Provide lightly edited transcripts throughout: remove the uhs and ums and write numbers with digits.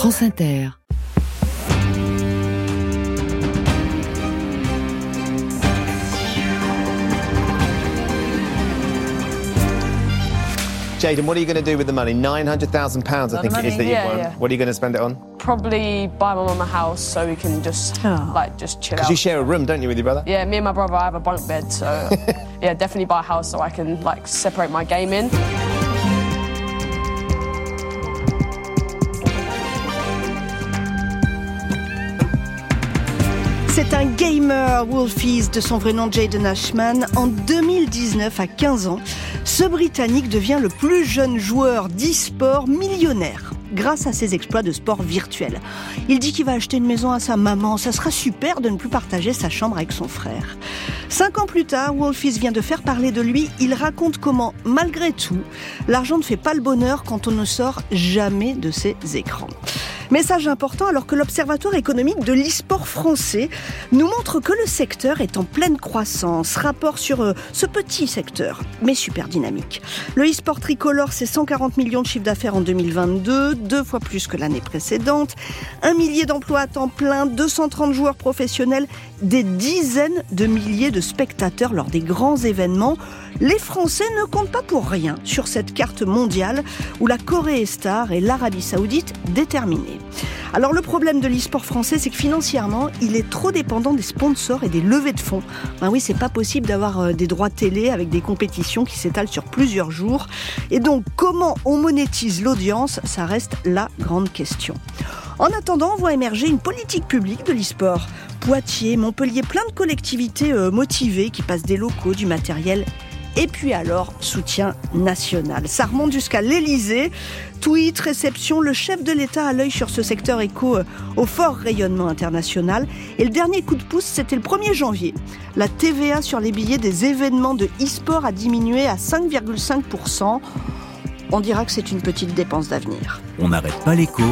France Inter. Jayden, what are you going to do with the money? £900,000, I think it is that you've won. Yeah. What are you going to spend it on? Probably buy my mum a house so we can just chill Because out. you share a room, don't you, with your brother? Yeah, me and my brother have a bunk bed, so yeah, definitely buy a house so I can separate my gaming. C'est un gamer, Wolfies, de son vrai nom Jayden Ashman. En 2019, à 15 ans, ce Britannique devient le plus jeune joueur d'e-sport millionnaire grâce à ses exploits de sport virtuel. Il dit qu'il va acheter une maison à sa maman. Ça sera super de ne plus partager sa chambre avec son frère. 5 ans plus tard, Wolfies vient de faire parler de lui. Il raconte comment, malgré tout, l'argent ne fait pas le bonheur quand on ne sort jamais de ses écrans. Message important alors que l'Observatoire économique de l'e-sport français nous montre que le secteur est en pleine croissance. Rapport sur ce petit secteur, mais super dynamique. Le e-sport tricolore, c'est 140 millions de chiffre d'affaires en 2022, 2 fois plus que l'année précédente. 1 millier d'emplois à temps plein, 230 joueurs professionnels, des dizaines de milliers de spectateurs lors des grands événements. Les Français ne comptent pas pour rien sur cette carte mondiale où la Corée est star et l'Arabie Saoudite déterminée. Alors le problème de l'e-sport français, c'est que financièrement, il est trop dépendant des sponsors et des levées de fonds. Ben oui, c'est pas possible d'avoir des droits télé avec des compétitions qui s'étalent sur plusieurs jours. Et donc, comment on monétise l'audience ? Ça reste la grande question. En attendant, on voit émerger une politique publique de l'e-sport. Poitiers, Montpellier, plein de collectivités motivées qui passent des locaux, du matériel. Et puis alors, soutien national. Ça remonte jusqu'à l'Élysée. Tweet, réception, le chef de l'État a l'œil sur ce secteur éco au fort rayonnement international. Et le dernier coup de pouce, c'était le 1er janvier. La TVA sur les billets des événements de e-sport a diminué à 5,5%. On dira que c'est une petite dépense d'avenir. On n'arrête pas l'écho.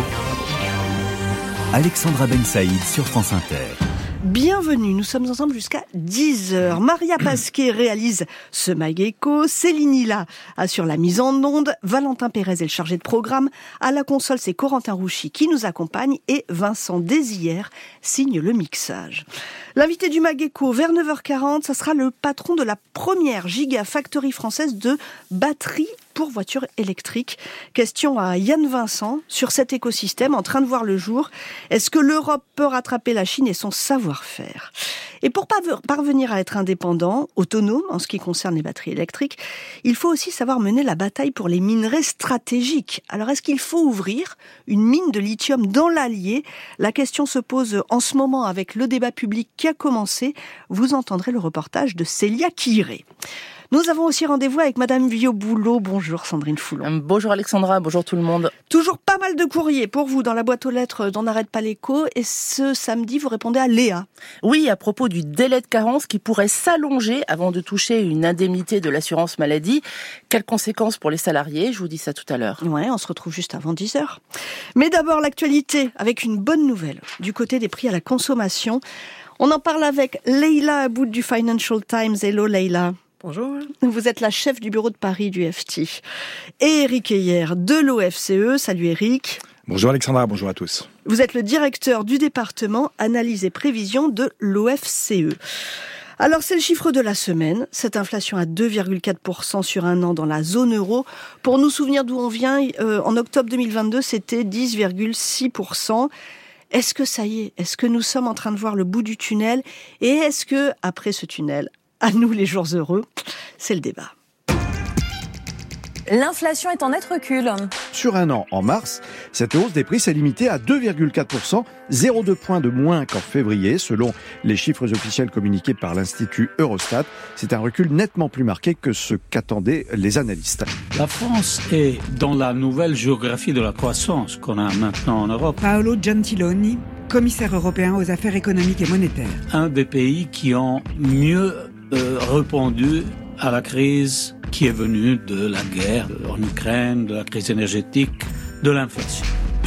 Alexandra Ben Saïd sur France Inter. Bienvenue, nous sommes ensemble jusqu'à 10h. Maria Pasquet réalise ce Mag Echo, Céline Hilla assure la mise en onde, Valentin Pérez est le chargé de programme, à la console c'est Corentin Rouchy qui nous accompagne et Vincent Désir signe le mixage. L'invité du Mag Echo vers 9h40, ça sera le patron de la première gigafactory française de batteries pour voitures électriques. Question à Yann Vincent sur cet écosystème en train de voir le jour. Est-ce que l'Europe peut rattraper la Chine et son savoir-faire ? Et pour parvenir à être indépendant, autonome en ce qui concerne les batteries électriques, il faut aussi savoir mener la bataille pour les minerais stratégiques. Alors est-ce qu'il faut ouvrir une mine de lithium dans l'Allier ? La question se pose en ce moment avec le débat public qui a commencé. Vous entendrez le reportage de Célia Quiré. Nous avons aussi rendez-vous avec Madame Viau-Boulot. Bonjour Sandrine Foulon. Bonjour Alexandra, bonjour tout le monde. Toujours pas mal de courriers pour vous dans la boîte aux lettres d'On n'arrête pas l'écho. Et ce samedi, vous répondez à Léa. Oui, à propos du délai de carence qui pourrait s'allonger avant de toucher une indemnité de l'assurance maladie. Quelles conséquences pour les salariés ? Je vous dis ça tout à l'heure. Ouais, on se retrouve juste avant 10h. Mais d'abord l'actualité avec une bonne nouvelle du côté des prix à la consommation. On en parle avec Leïla Aboud du Financial Times. Hello Leïla. Bonjour. Vous êtes la chef du bureau de Paris du FT. Et Eric Heyer de l'OFCE. Salut Eric. Bonjour Alexandra, bonjour à tous. Vous êtes le directeur du département Analyse et Prévision de l'OFCE. Alors c'est le chiffre de la semaine, cette inflation à 2,4% sur un an dans la zone euro. Pour nous souvenir d'où on vient, en octobre 2022, c'était 10,6%. Est-ce que ça y est ? Est-ce que nous sommes en train de voir le bout du tunnel ? Et est-ce que, après ce tunnel, à nous les jours heureux, c'est le débat. L'inflation est en net recul. Sur un an, en mars, cette hausse des prix s'est limitée à 2,4%, 0,2 points de moins qu'en février, selon les chiffres officiels communiqués par l'Institut Eurostat. C'est un recul nettement plus marqué que ce qu'attendaient les analystes. La France est dans la nouvelle géographie de la croissance qu'on a maintenant en Europe. Paolo Gentiloni, commissaire européen aux affaires économiques et monétaires. Un des pays qui ont mieux répondu à la crise qui est venue de la guerre en Ukraine, de la crise énergétique, de l'inflation.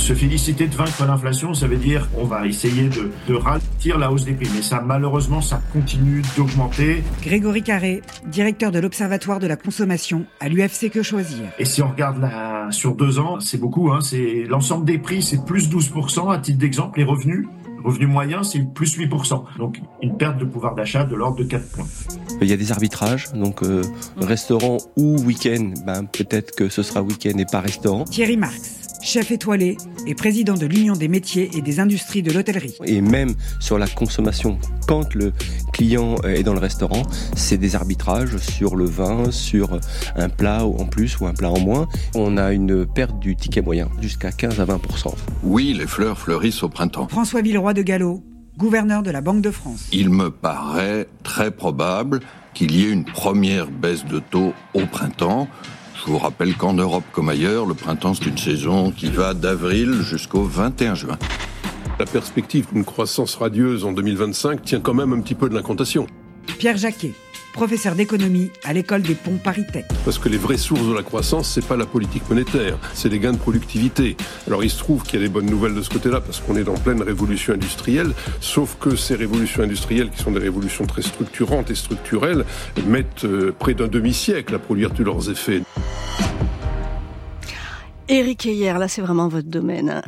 Se féliciter de vaincre l'inflation, ça veut dire on va essayer de ralentir la hausse des prix. Mais ça, malheureusement, ça continue d'augmenter. Grégory Carré, directeur de l'Observatoire de la consommation à l'UFC Que Choisir. Et si on regarde sur 2 ans, c'est beaucoup. C'est l'ensemble des prix, c'est plus 12%. À titre d'exemple, les revenus moyens, c'est plus 8%. Donc, une perte de pouvoir d'achat de l'ordre de 4 points. Il y a des arbitrages, donc restaurant ou week-end, peut-être que ce sera week-end et pas restaurant. Thierry Marx, chef étoilé et président de l'Union des métiers et des industries de l'hôtellerie. Et même sur la consommation, quand le client est dans le restaurant, c'est des arbitrages sur le vin, sur un plat en plus ou un plat en moins. On a une perte du ticket moyen, jusqu'à 15 à 20%. Oui, les fleurs fleurissent au printemps. François Villeroy de Gallo, gouverneur de la Banque de France. Il me paraît très probable qu'il y ait une première baisse de taux au printemps. Je vous rappelle qu'en Europe comme ailleurs, le printemps c'est une saison qui va d'avril jusqu'au 21 juin. La perspective d'une croissance radieuse en 2025 tient quand même un petit peu de l'incantation. Pierre Jacquet, professeur d'économie à l'école des ponts ParisTech. Parce que les vraies sources de la croissance, c'est pas la politique monétaire, c'est les gains de productivité. Alors il se trouve qu'il y a des bonnes nouvelles de ce côté-là, parce qu'on est dans pleine révolution industrielle, sauf que ces révolutions industrielles, qui sont des révolutions très structurantes et structurelles, mettent près d'un demi-siècle à produire tous leurs effets. Éric Heyer, là c'est vraiment votre domaine.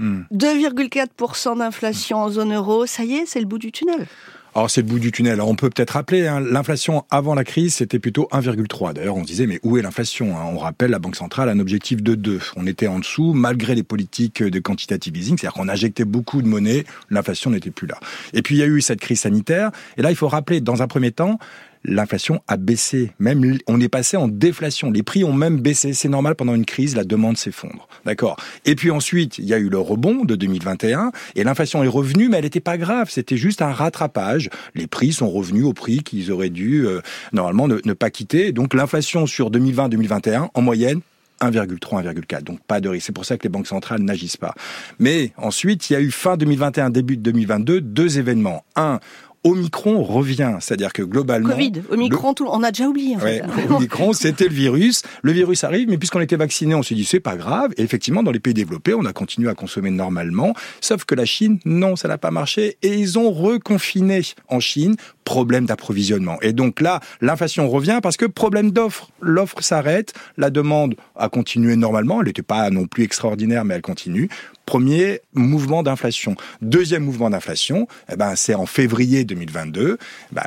2,4% d'inflation en zone euro, ça y est, c'est le bout du tunnel. Alors c'est le bout du tunnel. Alors, on peut peut-être rappeler, l'inflation avant la crise, c'était plutôt 1,3. D'ailleurs, on se disait, mais où est l'inflation ? On rappelle, la Banque centrale a un objectif de 2. On était en dessous, malgré les politiques de quantitative easing, c'est-à-dire qu'on injectait beaucoup de monnaie, l'inflation n'était plus là. Et puis il y a eu cette crise sanitaire, et là il faut rappeler, dans un premier temps, l'inflation a baissé. Même, on est passé en déflation. Les prix ont même baissé. C'est normal, pendant une crise, la demande s'effondre. D'accord. Et puis ensuite, il y a eu le rebond de 2021, et l'inflation est revenue, mais elle n'était pas grave. C'était juste un rattrapage. Les prix sont revenus au prix qu'ils auraient dû, normalement, ne pas quitter. Donc l'inflation sur 2020-2021, en moyenne, 1,3, 1,4. Donc pas de risque. C'est pour ça que les banques centrales n'agissent pas. Mais ensuite, il y a eu fin 2021, début de 2022, 2 événements. Un, Omicron revient, c'est-à-dire que globalement... Covid, Omicron, on a déjà oublié en fait. Omicron, c'était le virus. Le virus arrive, mais puisqu'on était vacciné, on s'est dit c'est pas grave. Et effectivement, dans les pays développés, on a continué à consommer normalement. Sauf que la Chine, non, ça n'a pas marché. Et ils ont reconfiné en Chine. Problème d'approvisionnement. Et donc là, l'inflation revient parce que problème d'offre. L'offre s'arrête, la demande a continué normalement. Elle n'était pas non plus extraordinaire, mais elle continue. Premier mouvement d'inflation. Deuxième mouvement d'inflation, c'est en février 2022.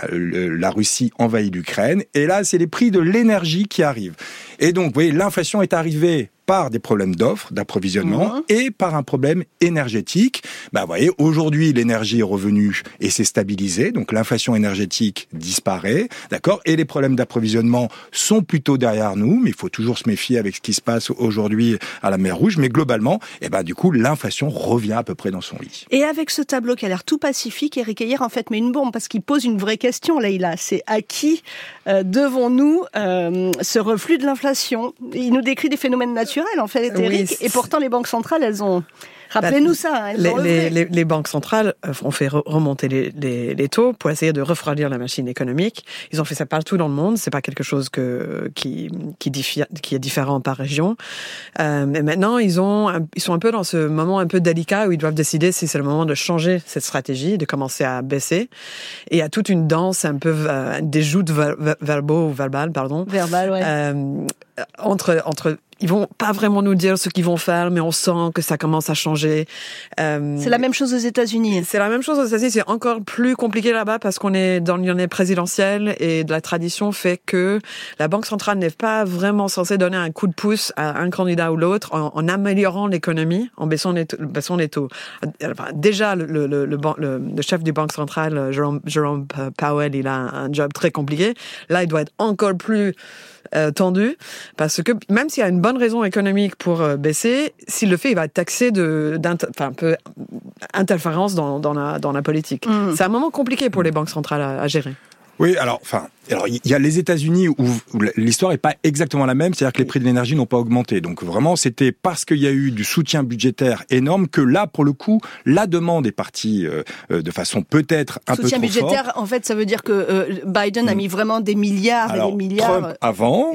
La Russie envahit l'Ukraine. Et là, c'est les prix de l'énergie qui arrivent. Et donc, vous voyez, l'inflation est arrivée par des problèmes d'offres, d'approvisionnement, et par un problème énergétique. Vous voyez, aujourd'hui, l'énergie est revenue et s'est stabilisée, donc l'inflation énergétique disparaît, d'accord ? Et les problèmes d'approvisionnement sont plutôt derrière nous, mais il faut toujours se méfier avec ce qui se passe aujourd'hui à la mer Rouge. Mais globalement, du coup, l'inflation revient à peu près dans son lit. Et avec ce tableau qui a l'air tout pacifique, Éric Heyer en fait met une bombe, parce qu'il pose une vraie question, Leïla. C'est à qui devons-nous ce reflux de l'inflation ? Il nous décrit des phénomènes naturels, en fait, Éric, et pourtant les banques centrales, elles ont... Rappelez-nous ça. Les banques centrales ont fait remonter les taux pour essayer de refroidir la machine économique. Ils ont fait ça partout dans le monde. C'est pas quelque chose qui est différent par région. Et maintenant, ils sont un peu dans ce moment un peu délicat où ils doivent décider si c'est le moment de changer cette stratégie, de commencer à baisser. Et il y a toute une danse un peu des joutes verbales, entre ils vont pas vraiment nous dire ce qu'ils vont faire, mais on sent que ça commence à changer. C'est la même chose aux États-Unis. C'est la même chose aux États-Unis. C'est encore plus compliqué là-bas parce qu'on est dans l'année présidentielle et de la tradition fait que la Banque centrale n'est pas vraiment censée donner un coup de pouce à un candidat ou l'autre en améliorant l'économie, en baissant les taux. Déjà, le chef du Banque centrale, Jerome Powell, il a un job très compliqué. Là, il doit être encore plus tendu, parce que même s'il y a une bonne raison économique pour baisser, s'il le fait, il va être taxé un peu interférence dans la politique. C'est un moment compliqué pour les banques centrales à gérer. Oui, alors il y a les États-Unis où l'histoire est pas exactement la même, c'est-à-dire que les prix de l'énergie n'ont pas augmenté. Donc vraiment, c'était parce qu'il y a eu du soutien budgétaire énorme que là, pour le coup, la demande est partie de façon peut-être un peu trop forte. Soutien budgétaire, en fait, ça veut dire que Biden a mis vraiment des milliards et des milliards. Trump avant,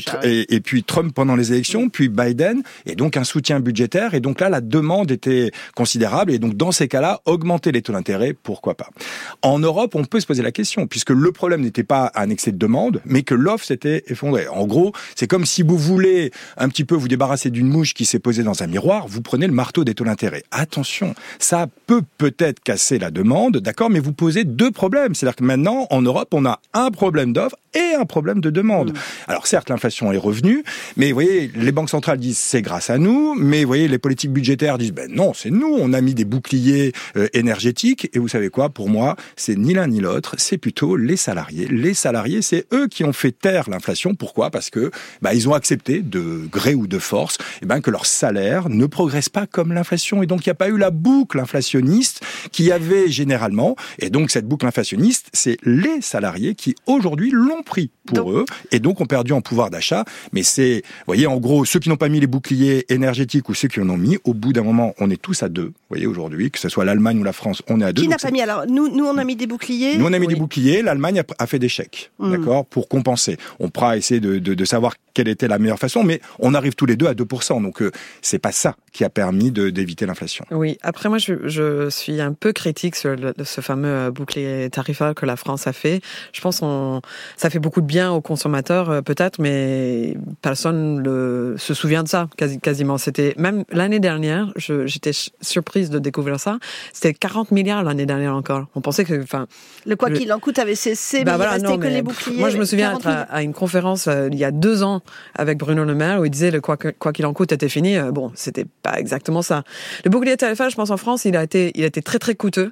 et puis Trump pendant les élections, puis Biden, et donc un soutien budgétaire. Et donc là, la demande était considérable. Et donc dans ces cas-là, augmenter les taux d'intérêt, pourquoi pas. En Europe, on peut se poser la question, puisque le problème n'était pas un excès de demande, mais que l'offre s'était effondrée. En gros, c'est comme si vous voulez un petit peu vous débarrasser d'une mouche qui s'est posée dans un miroir, vous prenez le marteau des taux d'intérêt. Attention, ça peut peut-être casser la demande, d'accord, mais vous posez deux problèmes. C'est-à-dire que maintenant, en Europe, on a un problème d'offre et un problème de demande. Alors certes, l'inflation est revenue, mais vous voyez, les banques centrales disent c'est grâce à nous, mais vous voyez, les politiques budgétaires disent non, c'est nous, on a mis des boucliers énergétiques, et vous savez quoi, pour moi, c'est ni l'un ni l'autre, c'est plutôt les salariés. Les salariés, c'est eux qui ont fait taire l'inflation. Pourquoi ? Parce que ils ont accepté, de gré ou de force, que leur salaire ne progresse pas comme l'inflation. Et donc, il n'y a pas eu la boucle inflationniste qu'il y avait généralement. Et donc, cette boucle inflationniste, c'est les salariés qui, aujourd'hui, l'ont pris pour eux. Et donc, ont perdu en pouvoir d'achat. Mais c'est, vous voyez, en gros, ceux qui n'ont pas mis les boucliers énergétiques ou ceux qui en ont mis, au bout d'un moment, on est tous à deux. Vous voyez, aujourd'hui, que ce soit l'Allemagne ou la France, on est à deux. Qui n'a pas mis ? Alors, nous, on a mis des boucliers. Nous, on a mis des boucliers. L'Allemagne a fait des chèques, d'accord, pour compenser. On pourra essayer de savoir quelle était la meilleure façon, mais on arrive tous les deux à 2%. Donc, c'est pas ça qui a permis d'éviter l'inflation. Oui. Après, moi, je suis un peu critique sur ce fameux bouclier tarifaire que la France a fait. Je pense ça fait beaucoup de bien aux consommateurs, peut-être, mais personne se souvient de ça, quasiment. C'était, même l'année dernière, j'étais surprise de découvrir ça. C'était 40 milliards l'année dernière encore. On pensait que, le quoi qu'il en coûte avait cessé, mais il restait que les boucliers. Moi, je me souviens être à une conférence il y a 2 ans avec Bruno Le Maire où il disait le quoi qu'il en coûte était fini. Bon, c'était pas exactement ça. Le bouclier tarifaire, je pense en France, il a été très très coûteux.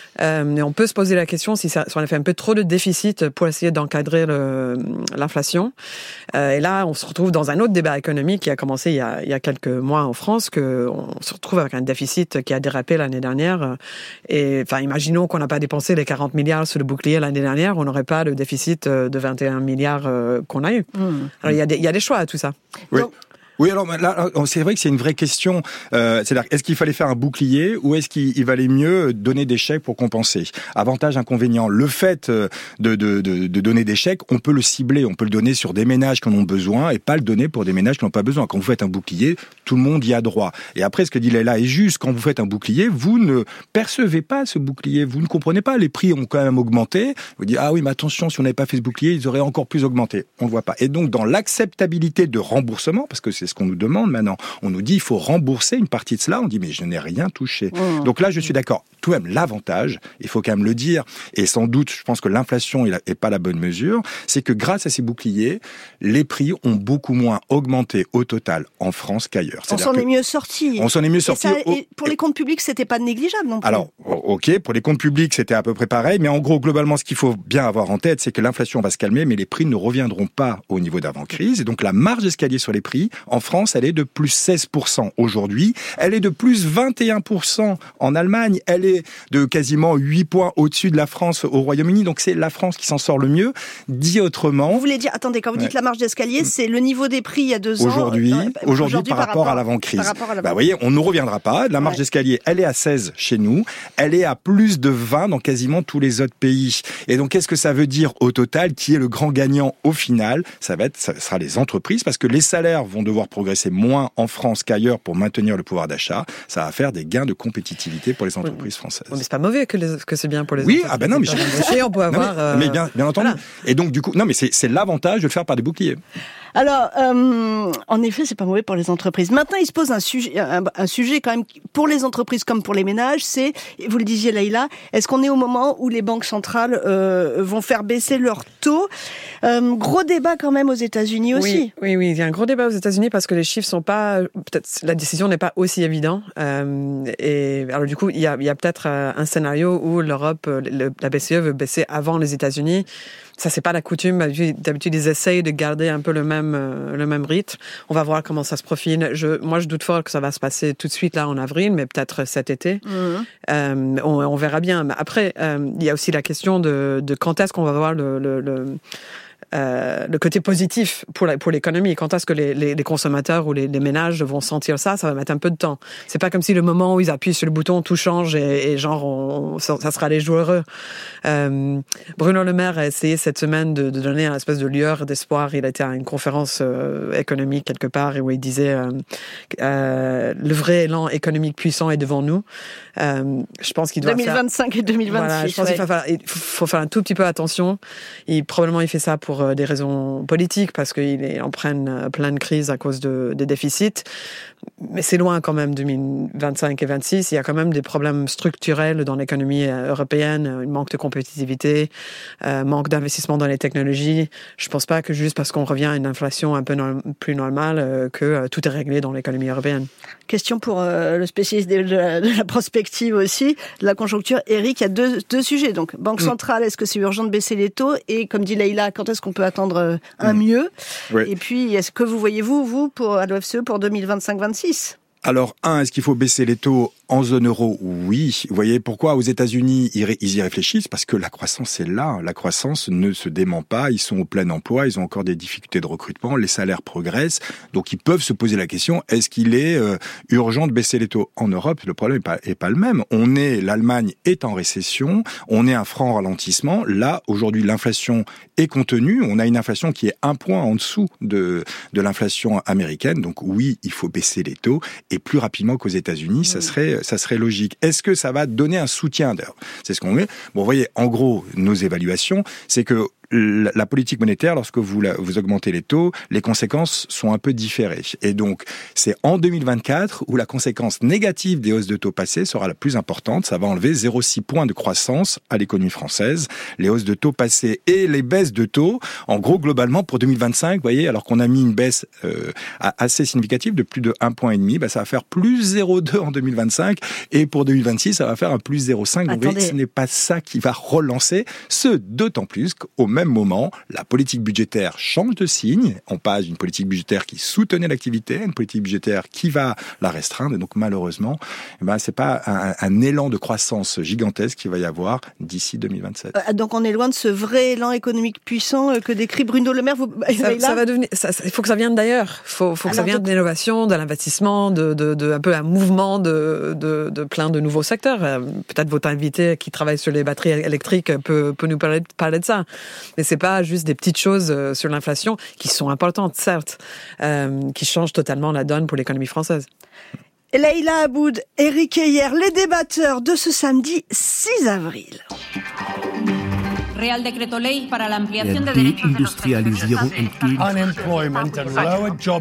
Et on peut se poser la question si on a fait un peu trop de déficit pour essayer d'encadrer l'inflation. Et là, on se retrouve dans un autre débat économique qui a commencé il y a quelques mois en France, qu'on se retrouve avec un déficit qui a dérapé l'année dernière. Et imaginons qu'on n'a pas dépensé les 40 milliards sur le bouclier l'année dernière, on n'aurait pas le déficit de 21 milliards qu'on a eu. Alors il y a des choix à tout ça. Oui. Oui, alors là, c'est vrai que c'est une vraie question. C'est-à-dire, est-ce qu'il fallait faire un bouclier ou est-ce qu'il valait mieux donner des chèques pour compenser ? Avantage, inconvénient. Le fait de donner des chèques, on peut le cibler, on peut le donner sur des ménages qui en ont besoin et pas le donner pour des ménages qui n'en ont pas besoin. Quand vous faites un bouclier, tout le monde y a droit. Et après, ce que dit Leïla est juste. Quand vous faites un bouclier, vous ne percevez pas ce bouclier. Vous ne comprenez pas. Les prix ont quand même augmenté. Vous dites, ah oui, mais attention, si on n'avait pas fait ce bouclier, ils auraient encore plus augmenté. On ne le voit pas. Et donc, dans l'acceptabilité de remboursement, parce que c'est ce qu'on nous demande maintenant. On nous dit il faut rembourser une partie de cela. On dit mais je n'ai rien touché. Donc là, je suis d'accord. Tout de même, l'avantage, il faut quand même le dire, et sans doute, je pense que l'inflation est pas la bonne mesure, c'est que grâce à ces boucliers, les prix ont beaucoup moins augmenté au total en France qu'ailleurs. On s'en est mieux sorti. On s'en est mieux sorti. Et pour les comptes publics, c'était pas négligeable non plus. Alors, ok, pour les comptes publics, c'était à peu près pareil, mais en gros, globalement, ce qu'il faut bien avoir en tête, c'est que l'inflation va se calmer, mais les prix ne reviendront pas au niveau d'avant-crise. Et donc, la marge d'escalier sur les prix, en France, elle est de plus 16% aujourd'hui. Elle est de plus 21% en Allemagne. Elle est de quasiment 8 points au-dessus de la France au Royaume-Uni. Donc, c'est la France qui s'en sort le mieux. Dit autrement... Vous voulez dire, attendez, quand vous dites la marge d'escalier, c'est le niveau des prix il y a 2 ans Aujourd'hui, par rapport à l'avant-crise. Vous voyez, on ne reviendra pas. La marge d'escalier, elle est à 16 chez nous. Elle est à plus de 20 dans quasiment tous les autres pays. Et donc, qu'est-ce que ça veut dire au total? Qui est le grand gagnant au final? Ça sera les entreprises, parce que les salaires vont devoir progresser moins en France qu'ailleurs pour maintenir le pouvoir d'achat. Ça va faire des gains de compétitivité pour les entreprises françaises. Mais c'est pas mauvais que c'est bien pour les entreprises. Oui, ah ben non, mais on peut avoir... mais bien entendu. Voilà. Et donc, du coup, non, mais c'est l'avantage de le faire par des boucliers. Alors, en effet, c'est pas mauvais pour les entreprises. Maintenant, il se pose un sujet quand même pour les entreprises comme pour les ménages. C'est, vous le disiez, Leïla, est-ce qu'on est au moment où les banques centrales vont faire baisser leurs taux? Gros débat quand même aux États-Unis aussi. Oui, il y a un gros débat aux États-Unis parce que les chiffres sont pas, peut-être la décision n'est pas aussi évidente. Et alors du coup, il y a peut-être un scénario où l'Europe, la BCE veut baisser avant les États-Unis. Ça, c'est pas la coutume. D'habitude, ils essayent de garder un peu le même même rythme. On va voir comment ça se profile. Moi, je doute fort que ça va se passer tout de suite là en avril, mais peut-être cet été. On verra bien. Mais après, il y a aussi la question de quand est-ce qu'on va voir le côté positif pour l'économie. Quand est-ce que les consommateurs ou les ménages vont sentir ça va mettre un peu de temps. C'est pas comme si le moment où ils appuient sur le bouton, tout change et genre ça sera les jours heureux. Bruno Le Maire a essayé cette semaine de donner une espèce de lueur d'espoir. Il était à une conférence économique quelque part et où il disait le vrai élan économique puissant est devant nous. Je pense qu'il doit 2025 et 2026. Voilà, je pense qu'il faut faire un tout petit peu attention. Probablement il fait ça pour des raisons politiques, parce qu'il est en pleine crise à cause des déficits. Mais c'est loin quand même, 2025 et 2026. Il y a quand même des problèmes structurels dans l'économie européenne, un manque de compétitivité, manque d'investissement dans les technologies. Je pense pas que juste parce qu'on revient à une inflation un peu plus normale que tout est réglé dans l'économie européenne. Question pour le spécialiste de la prospective aussi, de la conjoncture. Eric, il y a deux sujets. Donc, Banque centrale, est-ce que c'est urgent de baisser les taux? Et comme dit Leïla, quand est-ce qu'on peut attendre un mieux? Et puis, est-ce que vous voyez, vous, à l'OFCE, pour 2025-26? Alors, est-ce qu'il faut baisser les taux en zone euro? Oui. Vous voyez pourquoi aux États-Unis ils y réfléchissent? Parce que la croissance est là. La croissance ne se dément pas. Ils sont au plein emploi. Ils ont encore des difficultés de recrutement. Les salaires progressent. Donc, ils peuvent se poser la question, est-ce qu'il est urgent de baisser les taux? En Europe, le problème est pas le même. L'Allemagne est en récession. On est un franc ralentissement. Là, aujourd'hui, l'inflation est contenue. On a une inflation qui est 1 point en dessous de l'inflation américaine. Donc, oui, il faut baisser les taux. Et plus rapidement qu'aux États-Unis, ça serait logique. Est-ce que ça va donner un soutien d'ailleurs? C'est ce qu'on met. Bon, vous voyez, en gros, nos évaluations, c'est que la politique monétaire, lorsque vous augmentez les taux, les conséquences sont un peu différées. Et donc, c'est en 2024 où la conséquence négative des hausses de taux passées sera la plus importante. Ça va enlever 0,6 points de croissance à l'économie française. Les hausses de taux passées et les baisses de taux, en gros, globalement, pour 2025, vous voyez, alors qu'on a mis une baisse assez significative de plus de 1,5 point, ça va faire plus 0,2 en 2025. Et pour 2026, ça va faire un plus 0,5. Donc, vous voyez, ce n'est pas ça qui va relancer, d'autant plus qu'au même moment, la politique budgétaire change de signe. On passe d'une politique budgétaire qui soutenait l'activité à une politique budgétaire qui va la restreindre. Et donc, malheureusement, c'est pas un élan de croissance gigantesque qu'il va y avoir d'ici 2027. Donc, on est loin de ce vrai élan économique puissant que décrit Bruno Le Maire. Ça va devenir. Il faut que ça vienne d'ailleurs. Il faut que ça vienne de l'innovation, de l'investissement, de un peu un mouvement de plein de nouveaux secteurs. Peut-être votre invité qui travaille sur les batteries électriques peut nous parler de ça. Mais c'est pas juste des petites choses sur l'inflation qui sont importantes, certes, qui changent totalement la donne pour l'économie française. Leïla Aboud, Eric Heyer, les débatteurs de ce samedi 6 avril. Real Decreto Ley para la ampliación de derechos de los Deindustrialisierung entgegen. Unemployment and lower job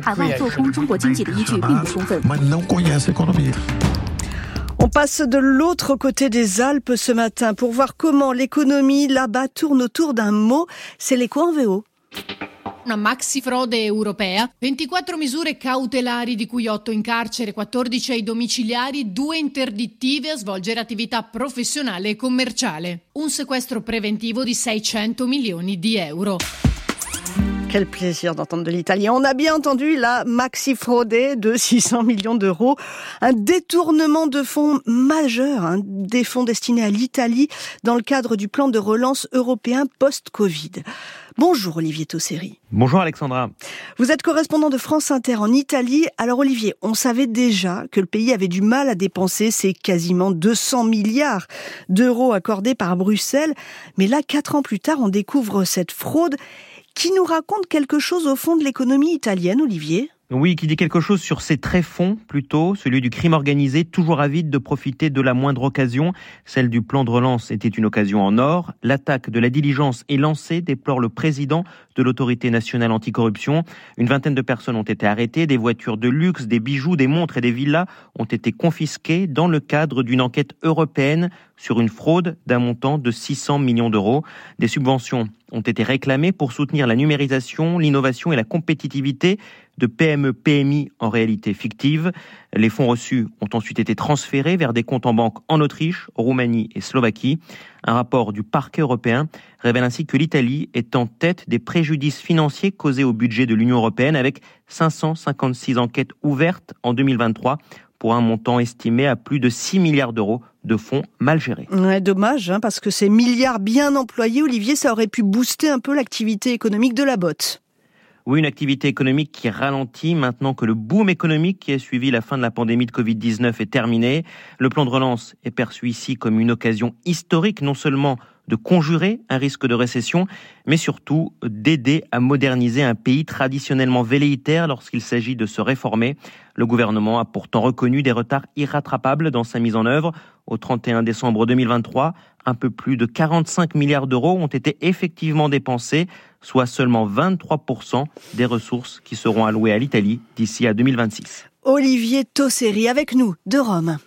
On passe de l'autre côté des Alpes ce matin pour voir comment l'économie là-bas tourne autour d'un mot. C'est les quoi en VO? Una maxi frode europea, 24 misure cautelari di cui 8 in carcere, 14 ai domiciliari, 2 interdittive a svolgere attività professionale e commerciale. Un sequestro preventivo di 600 milioni di euro. Quel plaisir d'entendre de l'italien. On a bien entendu la maxi fraude de 600 millions d'euros. Un détournement de fonds majeur, des fonds destinés à l'Italie dans le cadre du plan de relance européen post-Covid. Bonjour Olivier Tosseri. Bonjour Alexandra. Vous êtes correspondant de France Inter en Italie. Alors Olivier, on savait déjà que le pays avait du mal à dépenser ces quasiment 200 milliards d'euros accordés par Bruxelles. Mais là, 4 ans plus tard, on découvre cette fraude qui nous raconte quelque chose au fond de l'économie italienne, Olivier. Oui, qui dit quelque chose sur ses tréfonds, plutôt, celui du crime organisé, toujours avide de profiter de la moindre occasion. Celle du plan de relance était une occasion en or. L'attaque de la diligence est lancée, déplore le président de l'autorité nationale anticorruption. Une vingtaine de personnes ont été arrêtées, des voitures de luxe, des bijoux, des montres et des villas ont été confisquées dans le cadre d'une enquête européenne sur une fraude d'un montant de 600 millions d'euros. Des subventions ont été réclamés pour soutenir la numérisation, l'innovation et la compétitivité de PME-PMI en réalité fictive. Les fonds reçus ont ensuite été transférés vers des comptes en banque en Autriche, Roumanie et Slovaquie. Un rapport du parquet européen révèle ainsi que l'Italie est en tête des préjudices financiers causés au budget de l'Union européenne avec 556 enquêtes ouvertes en 2023 pour un montant estimé à plus de 6 milliards d'euros de fonds mal gérés. Ouais, dommage, parce que ces milliards bien employés, Olivier, ça aurait pu booster un peu l'activité économique de la botte. Oui, une activité économique qui ralentit maintenant que le boom économique qui a suivi la fin de la pandémie de Covid-19 est terminé. Le plan de relance est perçu ici comme une occasion historique, non seulement de conjurer un risque de récession, mais surtout d'aider à moderniser un pays traditionnellement velléitaire lorsqu'il s'agit de se réformer. Le gouvernement a pourtant reconnu des retards irrattrapables dans sa mise en œuvre. Au 31 décembre 2023, un peu plus de 45 milliards d'euros ont été effectivement dépensés, soit seulement 23% des ressources qui seront allouées à l'Italie d'ici à 2026. Olivier Tosseri avec nous de Rome.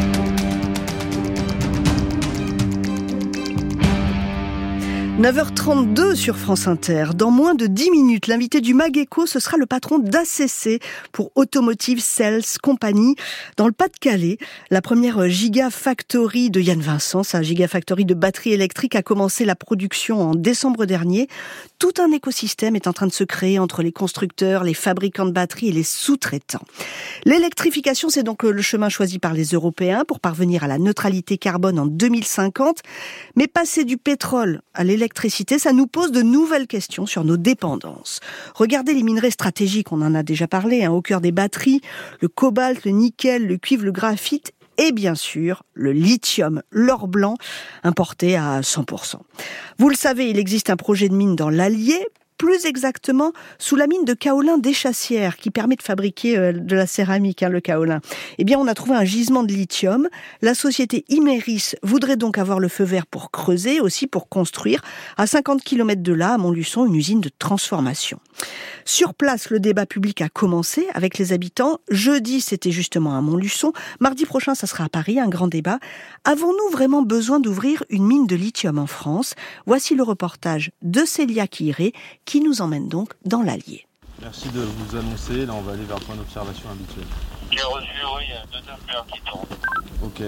9h32 sur France Inter. Dans moins de 10 minutes, l'invité du Mag-Éco, ce sera le patron d'ACC pour Automotive Cells Company dans le Pas-de-Calais. La première Gigafactory de Yann Vincent, sa Gigafactory de batteries électriques, a commencé la production en décembre dernier. Tout un écosystème est en train de se créer entre les constructeurs, les fabricants de batteries et les sous-traitants. L'électrification, c'est donc le chemin choisi par les Européens pour parvenir à la neutralité carbone en 2050. Mais passer du pétrole à l'électricité, ça nous pose de nouvelles questions sur nos dépendances. Regardez les minerais stratégiques, on en a déjà parlé, au cœur des batteries, le cobalt, le nickel, le cuivre, le graphite et bien sûr le lithium, l'or blanc, importé à 100%. Vous le savez, il existe un projet de mine dans l'Allier, plus exactement sous la mine de kaolin d'Échassières, qui permet de fabriquer de la céramique, le kaolin. Eh bien, on a trouvé un gisement de lithium. La société Imerys voudrait donc avoir le feu vert pour creuser, aussi pour construire, à 50 km de là, à Montluçon, une usine de transformation. Sur place, le débat public a commencé avec les habitants. Jeudi, c'était justement à Montluçon. Mardi prochain, ça sera à Paris, un grand débat. Avons-nous vraiment besoin d'ouvrir une mine de lithium en France ? Voici le reportage de Célia Quiré, qui nous emmène donc dans l'Allier. Merci de vous annoncer. Là, on va aller vers le point d'observation habituel. J'ai reçu, oui, il y a 2 Dumpers qui tournent. Ok.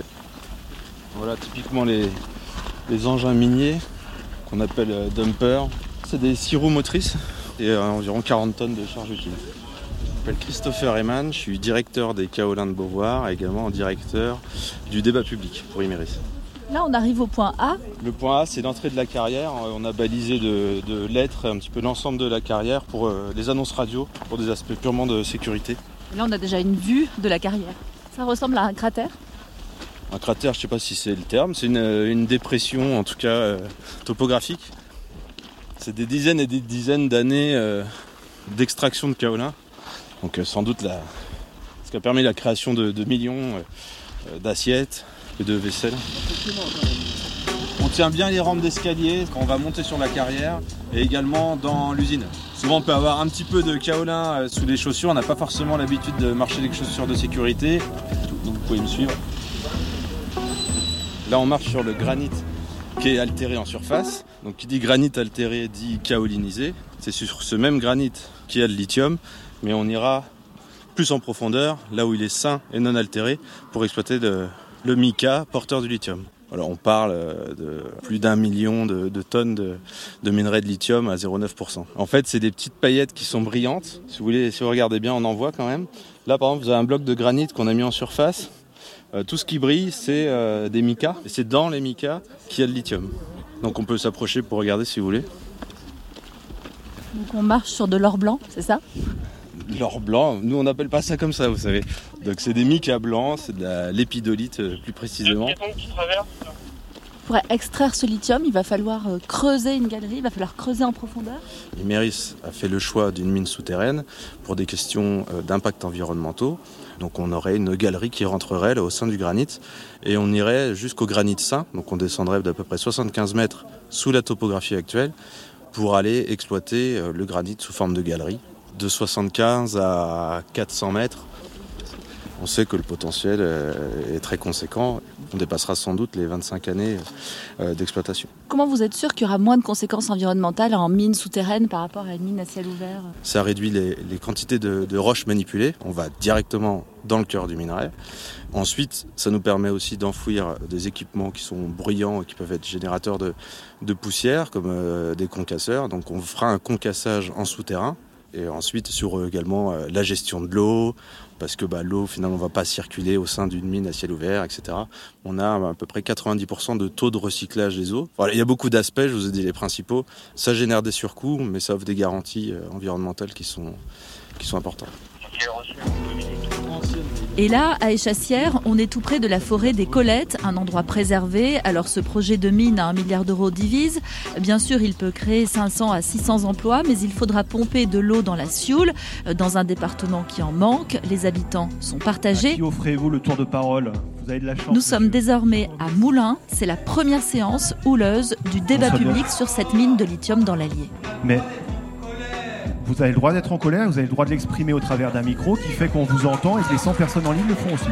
Voilà, typiquement les engins miniers qu'on appelle dumpers. C'est des 6 roues motrices et environ 40 tonnes de charge utile. Je m'appelle Christopher Eman, je suis directeur des kaolins de Beauvoir et également directeur du débat public pour Imerys. Là, on arrive au point A. Le point A, c'est l'entrée de la carrière. On a balisé de lettres un petit peu l'ensemble de la carrière pour les annonces radio, pour des aspects purement de sécurité. Et là, on a déjà une vue de la carrière. Ça ressemble à un cratère ? Un cratère, je ne sais pas si c'est le terme. C'est une dépression, en tout cas topographique. C'est des dizaines et des dizaines d'années d'extraction de kaolin. Donc sans doute ce qui a permis la création de millions d'assiettes et de vaisselle. On tient bien les rampes d'escalier quand on va monter sur la carrière et également dans l'usine. Souvent on peut avoir un petit peu de kaolin sous les chaussures, on n'a pas forcément l'habitude de marcher avec chaussures de sécurité. Donc vous pouvez me suivre. Là on marche sur le granit qui est altéré en surface. Donc qui dit granit altéré dit kaolinisé. C'est sur ce même granit qu'il y a le lithium, mais on ira plus en profondeur, là où il est sain et non altéré, pour exploiter le mica porteur du lithium. Alors on parle de plus d'1 million de tonnes de minerais de lithium à 0,9%. En fait, c'est des petites paillettes qui sont brillantes. Si vous regardez bien, on en voit quand même. Là, par exemple, vous avez un bloc de granit qu'on a mis en surface. Tout ce qui brille, c'est des micas. Et c'est dans les micas qu'il y a le lithium. Donc on peut s'approcher pour regarder si vous voulez. Donc on marche sur de l'or blanc, c'est ça ? L'or blanc, nous on n'appelle pas ça comme ça, vous savez. Donc c'est des micas blancs, c'est de l'épidolite plus précisément. Pour extraire ce lithium, il va falloir creuser une galerie, il va falloir creuser en profondeur. Imerys a fait le choix d'une mine souterraine pour des questions d'impact environnementaux. Donc on aurait une galerie qui rentrerait là, au sein du granit et on irait jusqu'au granit sain. Donc on descendrait d'à peu près 75 mètres sous la topographie actuelle pour aller exploiter le granit sous forme de galerie. De 75 à 400 mètres, On sait que le potentiel est très conséquent. On dépassera sans doute les 25 années d'exploitation. Comment vous êtes sûr qu'il y aura moins de conséquences environnementales en mine souterraine par rapport à une mine à ciel ouvert ? Ça réduit les quantités de roches manipulées. On va directement dans le cœur du minerai. Ensuite, ça nous permet aussi d'enfouir des équipements qui sont bruyants et qui peuvent être générateurs de poussière, comme des concasseurs. Donc on fera un concassage en souterrain. Et ensuite, sur également la gestion de l'eau, parce que l'eau, finalement, ne va pas circuler au sein d'une mine à ciel ouvert, etc. On a à peu près 90% de taux de recyclage des eaux. Voilà, il y a beaucoup d'aspects, je vous ai dit les principaux. Ça génère des surcoûts, mais ça offre des garanties environnementales qui sont importantes. Et là, à Échassières, on est tout près de la forêt des Colettes, un endroit préservé. Alors ce projet de mine à 1 milliard d'euros divise. Bien sûr, il peut créer 500 à 600 emplois, mais il faudra pomper de l'eau dans la Sioule, dans un département qui en manque. Les habitants sont partagés. À qui offrez-vous le tour de parole ? Vous avez de la chance. Nous sommes désormais à Moulins. C'est la première séance houleuse du débat public sur cette mine de lithium dans l'Allier. Mais vous avez le droit d'être en colère, vous avez le droit de l'exprimer au travers d'un micro qui fait qu'on vous entend et que les 100 personnes en ligne le font aussi.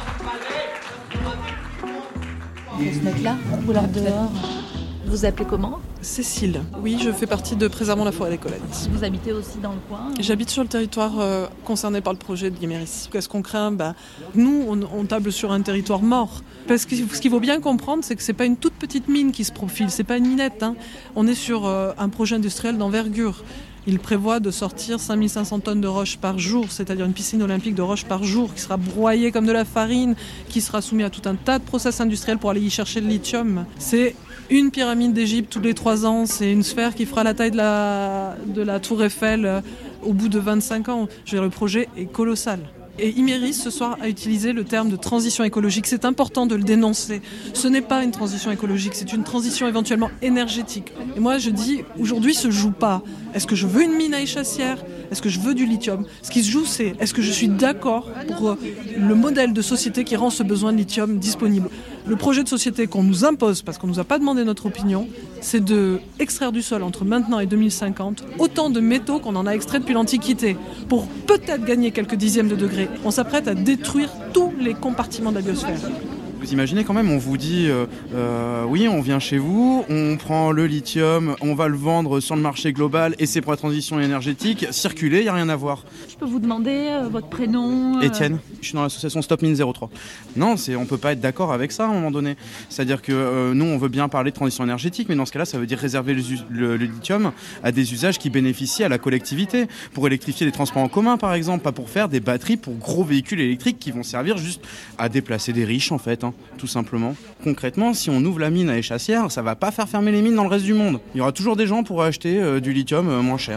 On peut se mettre là, ou alors dehors. Vous appelez comment ? Cécile. Oui, je fais partie de Préservons la forêt des Colettes. Vous habitez aussi dans le coin ? J'habite sur le territoire concerné par le projet de Guiméris. Qu'est-ce qu'on craint ? Nous, on table sur un territoire mort. Parce que ce qu'il faut bien comprendre, c'est que c'est pas une toute petite mine qui se profile, c'est pas une minette. On est sur un projet industriel d'envergure. Il prévoit de sortir 5500 tonnes de roches par jour, c'est-à-dire une piscine olympique de roches par jour, qui sera broyée comme de la farine, qui sera soumise à tout un tas de process industriels pour aller y chercher le lithium. C'est une pyramide d'Égypte tous les 3 ans, c'est une sphère qui fera la taille de la tour Eiffel au bout de 25 ans. Le projet est colossal. Et Imerys, ce soir, a utilisé le terme de transition écologique. C'est important de le dénoncer. Ce n'est pas une transition écologique, c'est une transition éventuellement énergétique. Et moi, je dis, aujourd'hui, se joue pas. Est-ce que je veux une mine à Échassières ? Est-ce que je veux du lithium ? Ce qui se joue, c'est est-ce que je suis d'accord pour le modèle de société qui rend ce besoin de lithium disponible ? Le projet de société qu'on nous impose, parce qu'on ne nous a pas demandé notre opinion, c'est de extraire du sol entre maintenant et 2050 autant de métaux qu'on en a extraits depuis l'Antiquité, pour peut-être gagner quelques dixièmes de degrés. On s'apprête à détruire tous les compartiments de la biosphère. Vous imaginez quand même, on vous dit oui, on vient chez vous, on prend le lithium, on va le vendre sur le marché global et c'est pour la transition énergétique. Circuler, il n'y a rien à voir. Je peux vous demander votre prénom Étienne, je suis dans l'association Stop Mine 03. Non, on ne peut pas être d'accord avec ça à un moment donné. C'est-à-dire que nous, on veut bien parler de transition énergétique, mais dans ce cas-là, ça veut dire réserver le lithium à des usages qui bénéficient à la collectivité. Pour électrifier les transports en commun, par exemple, pas pour faire des batteries pour gros véhicules électriques qui vont servir juste à déplacer des riches, en fait. Tout simplement. Concrètement, si on ouvre la mine à Échassières, ça va pas faire fermer les mines dans le reste du monde. Il y aura toujours des gens pour acheter du lithium moins cher.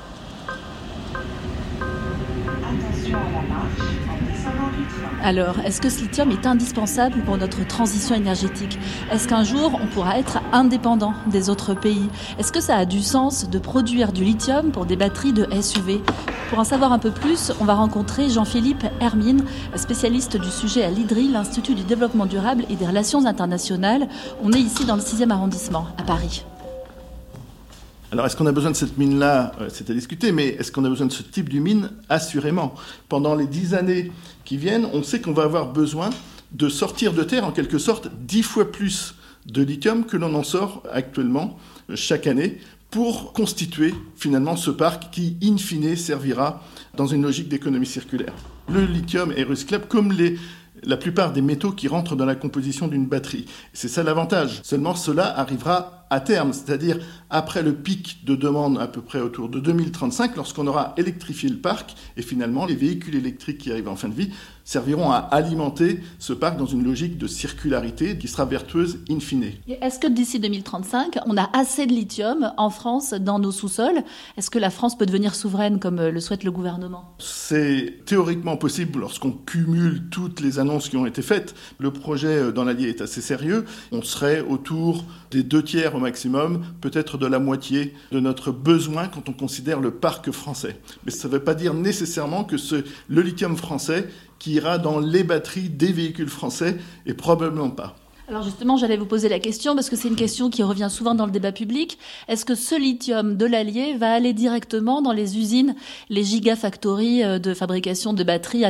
Alors, est-ce que ce lithium est indispensable pour notre transition énergétique ? Est-ce qu'un jour, on pourra être indépendant des autres pays ? Est-ce que ça a du sens de produire du lithium pour des batteries de SUV ? Pour en savoir un peu plus, on va rencontrer Jean-Philippe Hermine, spécialiste du sujet à l'IDRI, l'Institut du développement durable et des relations internationales. On est ici dans le 6e arrondissement, à Paris. Alors, est-ce qu'on a besoin de cette mine-là ? C'est à discuter, mais est-ce qu'on a besoin de ce type de mine ? Assurément. Pendant les 10 années qui viennent, on sait qu'on va avoir besoin de sortir de terre, en quelque sorte, 10 fois plus de lithium que l'on en sort actuellement chaque année pour constituer finalement ce parc qui, in fine, servira dans une logique d'économie circulaire. Le lithium est recyclable comme la plupart des métaux qui rentrent dans la composition d'une batterie. C'est ça l'avantage. Seulement, cela arrivera à terme, c'est-à-dire après le pic de demande à peu près autour de 2035, lorsqu'on aura électrifié le parc, et finalement, les véhicules électriques qui arrivent en fin de vie serviront à alimenter ce parc dans une logique de circularité qui sera vertueuse in fine. Et est-ce que d'ici 2035, on a assez de lithium en France dans nos sous-sols ? Est-ce que la France peut devenir souveraine comme le souhaite le gouvernement ? C'est théoriquement possible lorsqu'on cumule toutes les annonces qui ont été faites. Le projet dans l'Allier est assez sérieux. On serait autour des 2/3 au maximum, peut-être de la moitié de notre besoin quand on considère le parc français. Mais ça ne veut pas dire nécessairement que le lithium français qui ira dans les batteries des véhicules français, et probablement pas. Alors justement, j'allais vous poser la question, parce que c'est une question qui revient souvent dans le débat public. Est-ce que ce lithium de l'Allier va aller directement dans les usines, les gigafactories de fabrication de batteries à Dunkerque ?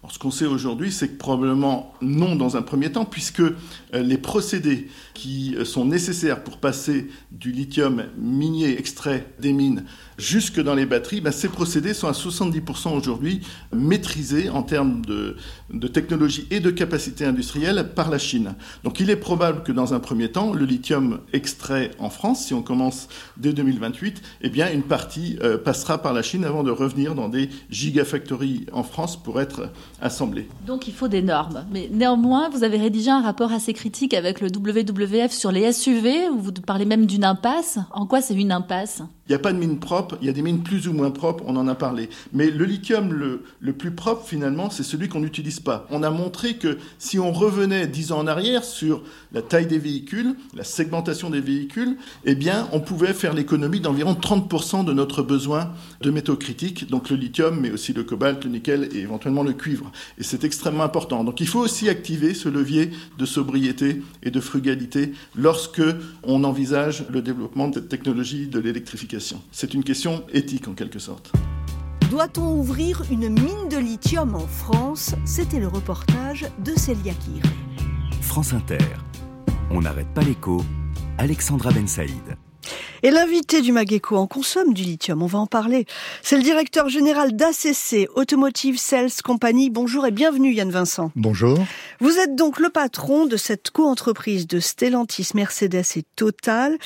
Alors, ce qu'on sait aujourd'hui, c'est que probablement non dans un premier temps, puisque les procédés qui sont nécessaires pour passer du lithium minier extrait des mines jusque dans les batteries, ces procédés sont à 70% aujourd'hui maîtrisés en termes de technologie et de capacité industrielle par la Chine. Donc il est probable que dans un premier temps, le lithium extrait en France, si on commence dès 2028, une partie passera par la Chine avant de revenir dans des gigafactories en France pour être assemblée. Donc il faut des normes. Mais néanmoins, vous avez rédigé un rapport assez critique avec le WWF sur les SUV, où vous parlez même d'une impasse. En quoi c'est une impasse ? Il n'y a pas de mine propre, il y a des mines plus ou moins propres, on en a parlé. Mais le lithium le plus propre, finalement, c'est celui qu'on n'utilise pas. On a montré que si on revenait 10 ans en arrière sur la taille des véhicules, la segmentation des véhicules, on pouvait faire l'économie d'environ 30% de notre besoin de métaux critiques, donc le lithium, mais aussi le cobalt, le nickel et éventuellement le cuivre. Et c'est extrêmement important. Donc il faut aussi activer ce levier de sobriété et de frugalité lorsque on envisage le développement de cette technologie de l'électrification. C'est une question éthique en quelque sorte. Doit-on ouvrir une mine de lithium en France ? C'était le reportage de Célia Kir. France Inter. On n'arrête pas l'écho. Alexandra Ben Saïd. Et l'invité du Mageco en consomme du lithium, on va en parler. C'est le directeur général d'ACC, Automotive Cells Company. Bonjour et bienvenue Yann Vincent. Bonjour. Vous êtes donc le patron de cette co-entreprise de Stellantis, Mercedes et Total.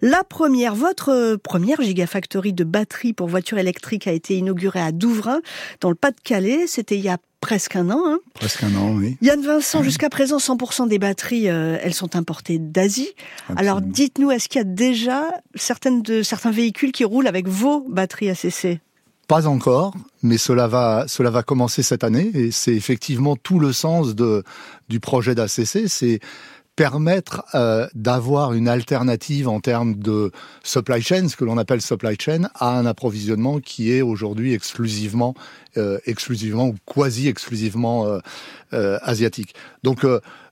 Votre première gigafactory de batteries pour voitures électriques a été inaugurée à Douvrin, dans le Pas-de-Calais. C'était il y a presque un an. Presque un an, oui. Yann Vincent, jusqu'à présent, 100% des batteries, elles sont importées d'Asie. Absolument. Alors dites-nous, est-ce qu'il y a déjà certains véhicules qui roulent avec vos batteries ACC ? Pas encore, mais cela va commencer cette année et c'est effectivement tout le sens du projet d'ACC, c'est permettre d'avoir une alternative en termes de supply chain, ce que l'on appelle supply chain, à un approvisionnement qui est aujourd'hui exclusivement ou quasi exclusivement asiatique. Donc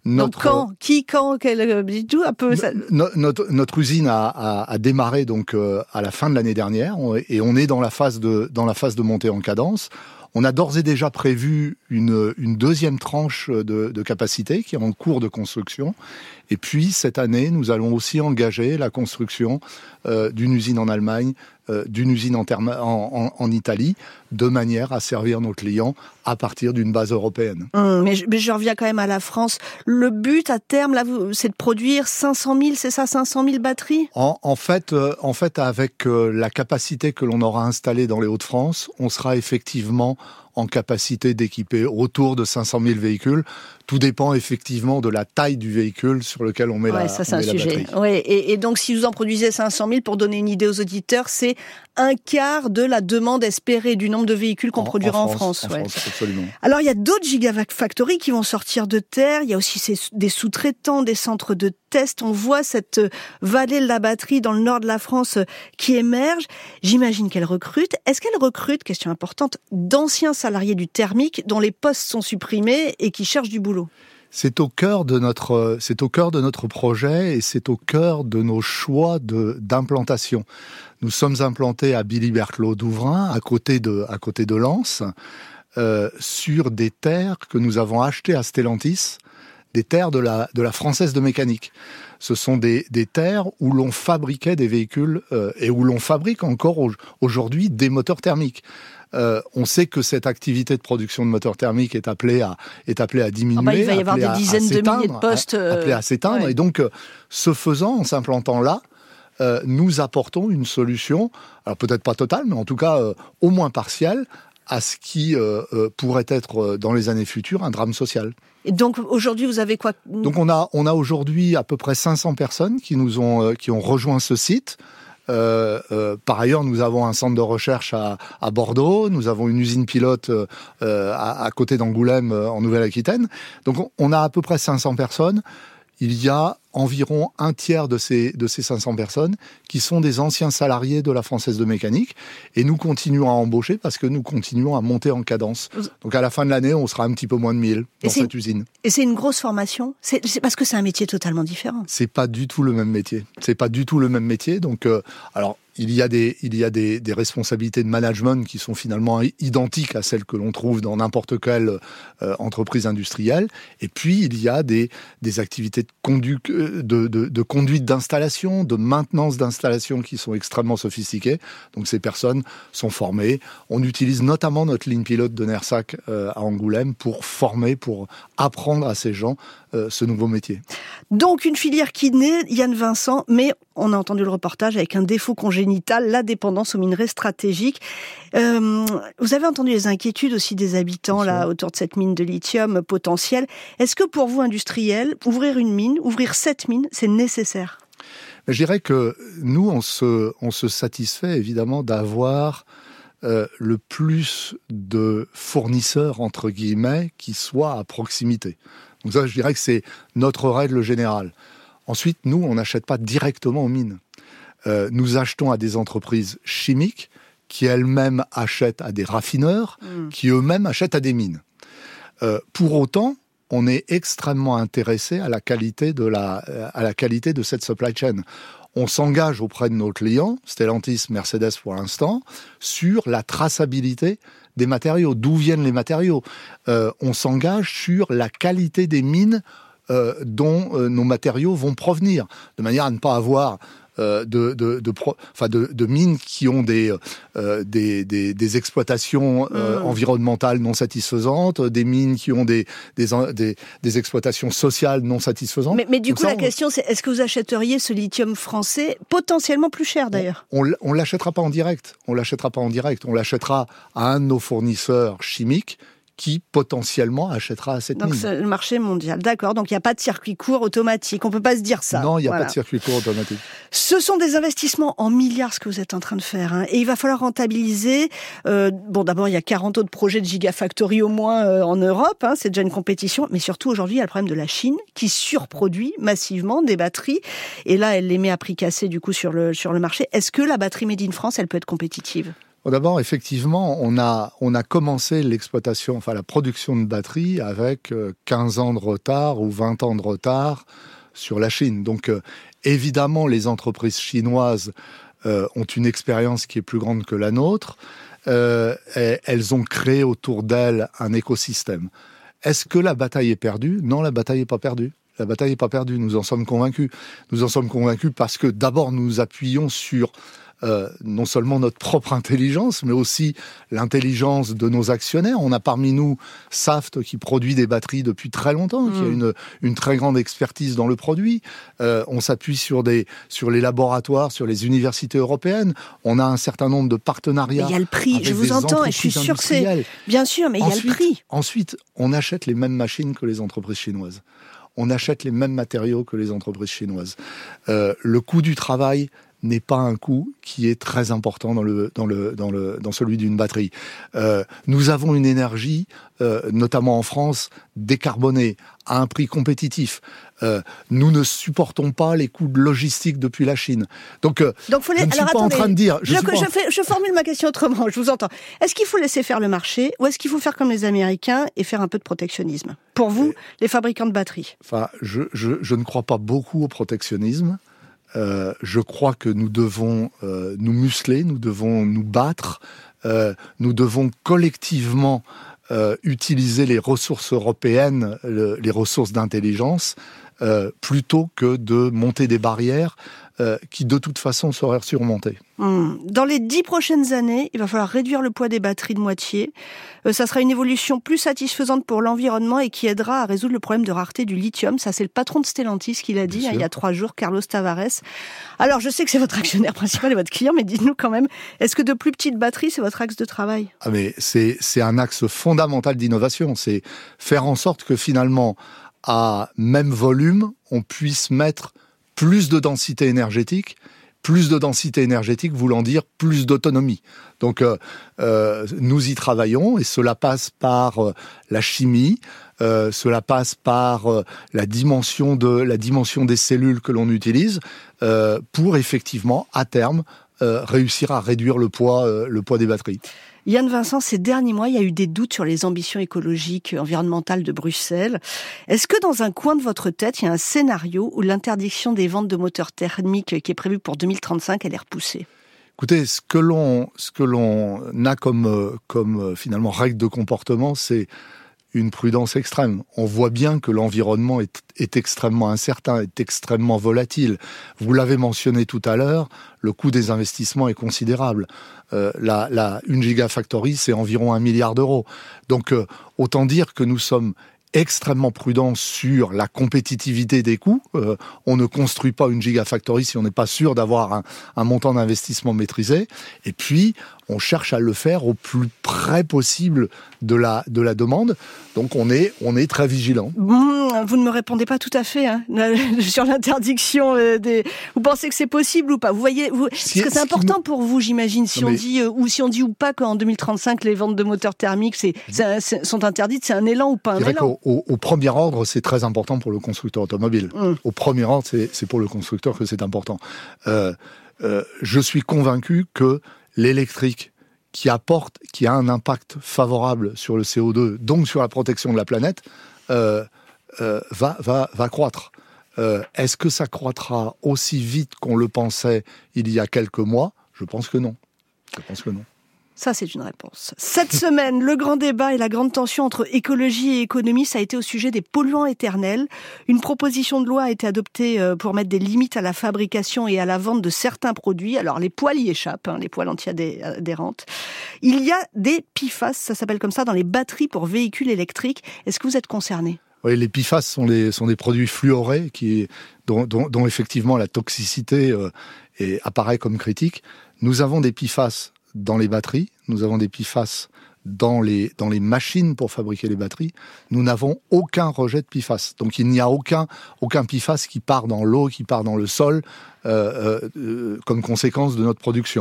dites-nous un peu. Notre usine a démarré donc à la fin de l'année dernière et on est dans la phase de montée en cadence. On a d'ores et déjà prévu une deuxième tranche de capacité qui est en cours de construction. Et puis, cette année, nous allons aussi engager la construction d'une usine en Allemagne, d'une usine en Italie, de manière à servir nos clients à partir d'une base européenne. Mais je reviens quand même à la France. Le but, à terme, là, c'est de produire 500 000, c'est ça, 500 000 batteries ? En fait, avec la capacité que l'on aura installée dans les Hauts-de-France, on sera effectivement en capacité d'équiper autour de 500 000 véhicules. Tout dépend effectivement de la taille du véhicule sur lequel on met la batterie. Ouais, et donc, si vous en produisez 500 000, pour donner une idée aux auditeurs, c'est un quart de la demande espérée du nombre de véhicules qu'on produira en France. En France, absolument. Alors, il y a d'autres gigafactories qui vont sortir de terre. Il y a aussi des sous-traitants, des centres de test. On voit cette vallée de la batterie dans le nord de la France qui émerge. J'imagine qu'elle recrute. Est-ce qu'elle recrute, question importante, d'anciens salariés du thermique dont les postes sont supprimés et qui cherchent du boulot ? C'est au cœur de notre projet et c'est au cœur de nos choix d'implantation. Nous sommes implantés à Billy-Berclos-Douvrin, à côté de Lens, sur des terres que nous avons achetées à Stellantis, des terres de la Française de Mécanique. Ce sont des terres où l'on fabriquait des véhicules et où l'on fabrique encore aujourd'hui des moteurs thermiques. On sait que cette activité de production de moteurs thermiques est appelée à diminuer. Il va y avoir des dizaines de milliers de postes. Appelée à s'éteindre. Ouais. Et donc, ce faisant, en s'implantant là, nous apportons une solution, alors peut-être pas totale, mais en tout cas au moins partielle, à ce qui pourrait être dans les années futures un drame social. Et donc aujourd'hui, vous avez quoi ? Donc on a aujourd'hui à peu près 500 personnes qui ont rejoint ce site. Par ailleurs, nous avons un centre de recherche à Bordeaux, nous avons une usine pilote à côté d'Angoulême en Nouvelle-Aquitaine. Donc on a à peu près 500 personnes. Il y a environ un tiers de ces 500 personnes qui sont des anciens salariés de la Française de Mécanique et nous continuons à embaucher parce que nous continuons à monter en cadence. Donc à la fin de l'année, on sera un petit peu moins de 1000 dans cette usine. Et c'est une grosse formation ? C'est parce que c'est un métier totalement différent. C'est pas du tout le même métier. Donc alors il y a des responsabilités de management qui sont finalement identiques à celles que l'on trouve dans n'importe quelle entreprise industrielle. Et puis, il y a des activités de conduite d'installation, de maintenance d'installation qui sont extrêmement sophistiquées. Donc, ces personnes sont formées. On utilise notamment notre ligne pilote de Nersac à Angoulême pour former, pour apprendre à ces gens ce nouveau métier. Donc, une filière qui naît, Yann Vincent, mais on a entendu le reportage avec un défaut congénital, la dépendance aux minerais stratégiques. Vous avez entendu les inquiétudes aussi des habitants là autour de cette mine de lithium potentielle. Est-ce que pour vous, industriels, ouvrir une mine, ouvrir cette mine, c'est nécessaire ? Je dirais que nous, on se satisfait évidemment d'avoir le plus de fournisseurs, entre guillemets, qui soient à proximité. Donc ça, je dirais que c'est notre règle générale. Ensuite, nous, on n'achète pas directement aux mines. Nous achetons à des entreprises chimiques qui elles-mêmes achètent à des raffineurs, qui eux-mêmes achètent à des mines. Pour autant, on est extrêmement intéressé à la qualité de cette supply chain. On s'engage auprès de nos clients, Stellantis, Mercedes pour l'instant, sur la traçabilité des matériaux, d'où viennent les matériaux. On s'engage sur la qualité des mines dont nos matériaux vont provenir, de manière à ne pas avoir de mines qui ont des exploitations environnementales non satisfaisantes, des mines qui ont des exploitations sociales non satisfaisantes. Mais du coup, la question, c'est est-ce que vous achèteriez ce lithium français potentiellement plus cher d'ailleurs ? On l'achètera pas en direct. On l'achètera à un de nos fournisseurs chimiques qui potentiellement achètera à cette mine. Donc c'est le marché mondial, d'accord. Donc il n'y a pas de circuit court automatique, on ne peut pas se dire ça. Non, il n'y a pas de circuit court automatique. Ce sont des investissements en milliards ce que vous êtes en train de faire, hein, et il va falloir rentabiliser. D'abord il y a 40 autres projets de Gigafactory au moins en Europe, hein, c'est déjà une compétition, mais surtout aujourd'hui il y a le problème de la Chine qui surproduit massivement des batteries, et là elle les met à prix cassé du coup sur le marché. Est-ce que la batterie Made in France, elle peut être compétitive ? D'abord, effectivement, on a commencé l'exploitation, la production de batteries avec 15 ans de retard ou 20 ans de retard sur la Chine. Donc, évidemment, les entreprises chinoises ont une expérience qui est plus grande que la nôtre. Elles ont créé autour d'elles un écosystème. Est-ce que la bataille est perdue ? Non, la bataille n'est pas perdue. La bataille n'est pas perdue, nous en sommes convaincus. Nous en sommes convaincus parce que d'abord, nous appuyons sur non seulement notre propre intelligence, mais aussi l'intelligence de nos actionnaires. On a parmi nous Saft qui produit des batteries depuis très longtemps, qui a une très grande expertise dans le produit. On s'appuie sur les laboratoires, sur les universités européennes. On a un certain nombre de partenariats. Il y a le prix, je vous entends et je suis sûr que c'est... Bien sûr, mais il y a le prix. Ensuite, on achète les mêmes machines que les entreprises chinoises. On achète les mêmes matériaux que les entreprises chinoises. Le coût du travail n'est pas un coût qui est très important dans celui d'une batterie. Nous avons une énergie, notamment en France, décarbonée, à un prix compétitif. Nous ne supportons pas les coûts de logistique depuis la Chine. Donc je ne suis pas en train de dire... Je formule ma question autrement, je vous entends. Est-ce qu'il faut laisser faire le marché ou est-ce qu'il faut faire comme les Américains et faire un peu de protectionnisme ? Pour vous, les fabricants de batteries. Je ne crois pas beaucoup au protectionnisme. Je crois que nous devons nous muscler, nous devons nous battre, nous devons collectivement utiliser les ressources européennes, les ressources d'intelligence, plutôt que de monter des barrières qui de toute façon seraient surmontées. Dans les 10 prochaines années, il va falloir réduire le poids des batteries de moitié. Ça sera une évolution plus satisfaisante pour l'environnement et qui aidera à résoudre le problème de rareté du lithium. Ça, c'est le patron de Stellantis qui l'a dit il y a 3 jours, Carlos Tavares. Alors, je sais que c'est votre actionnaire principal et votre client, mais dites-nous quand même, est-ce que de plus petites batteries, c'est votre axe de travail ? Mais c'est un axe fondamental d'innovation. C'est faire en sorte que finalement, à même volume, on puisse mettre plus de densité énergétique voulant dire plus d'autonomie. Donc, nous y travaillons et cela passe par la chimie, cela passe par la dimension des cellules que l'on utilise pour effectivement, à terme, réussir à réduire le poids des batteries. Yann Vincent, ces derniers mois, il y a eu des doutes sur les ambitions écologiques, environnementales de Bruxelles. Est-ce que dans un coin de votre tête, il y a un scénario où l'interdiction des ventes de moteurs thermiques qui est prévue pour 2035, elle est repoussée ? Écoutez, ce que l'on a comme finalement règle de comportement, c'est une prudence extrême. On voit bien que l'environnement est extrêmement incertain, est extrêmement volatile. Vous l'avez mentionné tout à l'heure, le coût des investissements est considérable. Une gigafactory, c'est environ 1 milliard d'euros. Donc, autant dire que nous sommes extrêmement prudents sur la compétitivité des coûts. On ne construit pas une gigafactory si on n'est pas sûr d'avoir un montant d'investissement maîtrisé. Et puis, on cherche à le faire au plus près possible de la demande. Donc, on est très vigilant. Vous ne me répondez pas tout à fait sur l'interdiction des. Vous pensez que c'est possible ou pas? Vous voyez, parce que c'est important pour vous, j'imagine, si on dit ou pas qu'en 2035 les ventes de moteurs thermiques sont interdites, c'est un élan ou pas un élan? Au premier ordre, c'est très important pour le constructeur automobile. Au premier ordre, c'est pour le constructeur que c'est important. Je suis convaincu que l'électrique qui a un impact favorable sur le CO2, donc sur la protection de la planète, va croître. Est-ce que ça croîtra aussi vite qu'on le pensait il y a quelques mois? Je pense que non. Ça, c'est une réponse. Cette semaine, le grand débat et la grande tension entre écologie et économie, ça a été au sujet des polluants éternels. Une proposition de loi a été adoptée pour mettre des limites à la fabrication et à la vente de certains produits. Alors, les poêles y échappent, les poêles anti-adhérentes. Il y a des PFAS, ça s'appelle comme ça, dans les batteries pour véhicules électriques. Est-ce que vous êtes concerné? Oui, les PFAS sont des produits fluorés dont effectivement la toxicité apparaît comme critique. Nous avons des PFAS dans les batteries, nous avons des PFAS dans les machines pour fabriquer les batteries. Nous n'avons aucun rejet de PFAS. Donc il n'y a aucun PFAS qui part dans l'eau, qui part dans le sol comme conséquence de notre production.